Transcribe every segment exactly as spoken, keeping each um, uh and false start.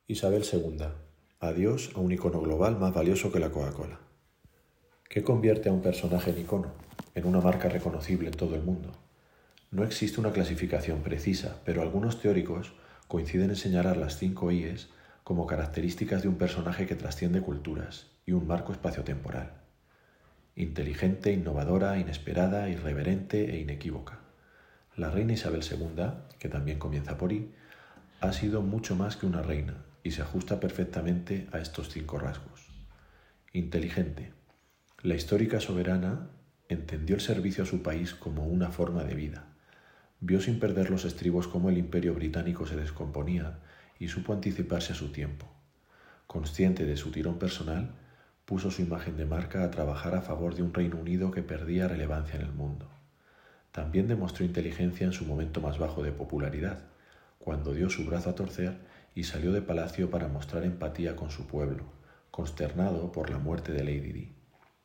Isabel segunda. Adiós a un icono global más valioso que la Coca-Cola. ¿Qué convierte a un personaje en icono, en una marca reconocible en todo el mundo? No existe una clasificación precisa, pero algunos teóricos coinciden en señalar las cinco I's como características de un personaje que trasciende culturas y un marco espaciotemporal. Inteligente, innovadora, inesperada, irreverente e inequívoca. La reina Isabel segunda, que también comienza por I, ha sido mucho más que una reina y se ajusta perfectamente a estos cinco rasgos. Inteligente. La histórica soberana entendió el servicio a su país como una forma de vida. Vio sin perder los estribos cómo el imperio británico se descomponía y supo anticiparse a su tiempo. Consciente de su tirón personal, puso su imagen de marca a trabajar a favor de un Reino Unido que perdía relevancia en el mundo. También demostró inteligencia en su momento más bajo de popularidad, cuando dio su brazo a torcer y salió de palacio para mostrar empatía con su pueblo, consternado por la muerte de Lady Di.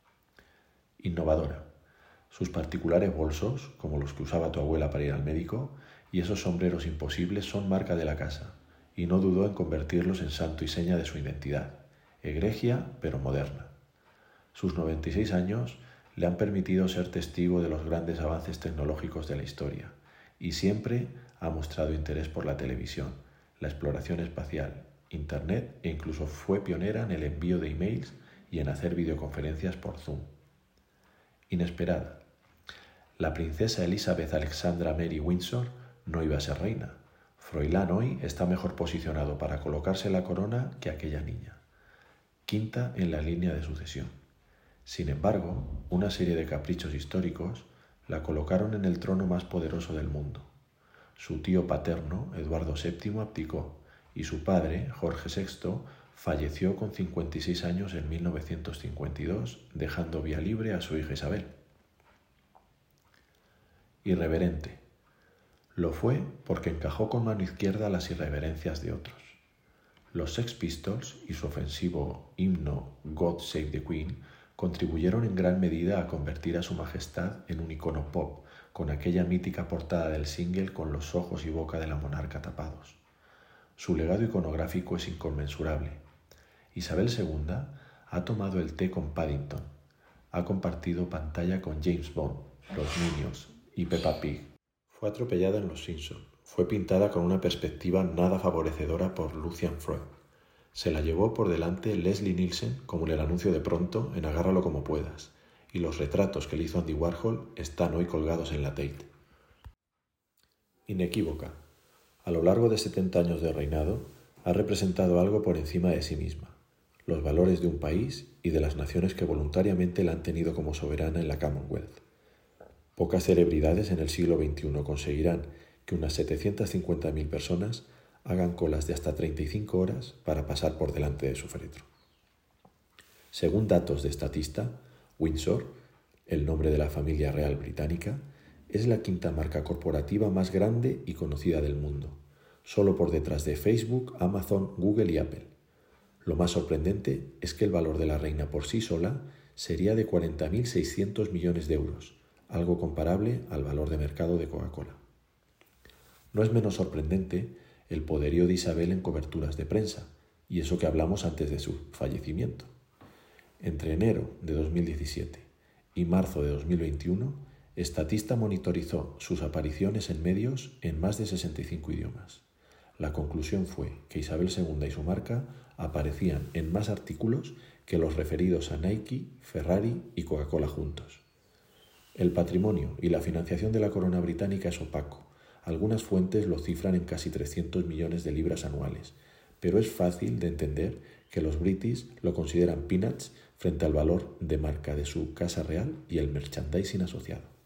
Innovadora. Sus particulares bolsos, como los que usaba tu abuela para ir al médico, y esos sombreros imposibles son marca de la casa, y no dudó en convertirlos en santo y seña de su identidad, egregia pero moderna. Sus noventa y seis años le han permitido ser testigo de los grandes avances tecnológicos de la historia, y siempre ha mostrado interés por la televisión, la exploración espacial, Internet e incluso fue pionera en el envío de emails y en hacer videoconferencias por Zoom. Inesperada. La princesa Elizabeth Alexandra Mary Windsor no iba a ser reina. Froilán hoy está mejor posicionado para colocarse la corona que aquella niña. Quinta en la línea de sucesión. Sin embargo, una serie de caprichos históricos la colocaron en el trono más poderoso del mundo. Su tío paterno, Eduardo séptimo, abdicó y su padre, Jorge sexto, falleció con cincuenta y seis años en mil novecientos cincuenta y dos, dejando vía libre a su hija Isabel. Irreverente. Lo fue porque encajó con mano izquierda las irreverencias de otros. Los Sex Pistols y su ofensivo himno God Save the Queen contribuyeron en gran medida a convertir a su majestad en un icono pop, con aquella mítica portada del single con los ojos y boca de la monarca tapados. Su legado iconográfico es inconmensurable. Isabel segunda ha tomado el té con Paddington, ha compartido pantalla con James Bond, los Minions y Peppa Pig. Fue atropellada en Los Simpson, fue pintada con una perspectiva nada favorecedora por Lucian Freud. Se la llevó por delante Leslie Nielsen, como en el anuncio de Pronto en Agárralo como puedas, y los retratos que le hizo Andy Warhol están hoy colgados en la Tate. Inequívoca. A lo largo de setenta años de reinado, ha representado algo por encima de sí misma, los valores de un país y de las naciones que voluntariamente la han tenido como soberana en la Commonwealth. Pocas celebridades en el siglo veintiuno conseguirán que unas setecientas cincuenta mil personas hagan colas de hasta treinta y cinco horas para pasar por delante de su féretro. Según datos de Statista, Windsor, el nombre de la familia real británica, es la quinta marca corporativa más grande y conocida del mundo, solo por detrás de Facebook, Amazon, Google y Apple. Lo más sorprendente es que el valor de la reina por sí sola sería de cuarenta mil seiscientos millones de euros, algo comparable al valor de mercado de Coca-Cola. No es menos sorprendente el poderío de Isabel en coberturas de prensa, y eso que hablamos antes de su fallecimiento. Entre enero de dos mil diecisiete y marzo de dos mil veintiuno, Statista monitorizó sus apariciones en medios en más de sesenta y cinco idiomas. La conclusión fue que Isabel segunda y su marca aparecían en más artículos que los referidos a Nike, Ferrari y Coca-Cola juntos. El patrimonio y la financiación de la corona británica es opaco. Algunas fuentes lo cifran en casi trescientos millones de libras anuales, pero es fácil de entender que los british lo consideran peanuts frente al valor de marca de su casa real y el merchandising asociado.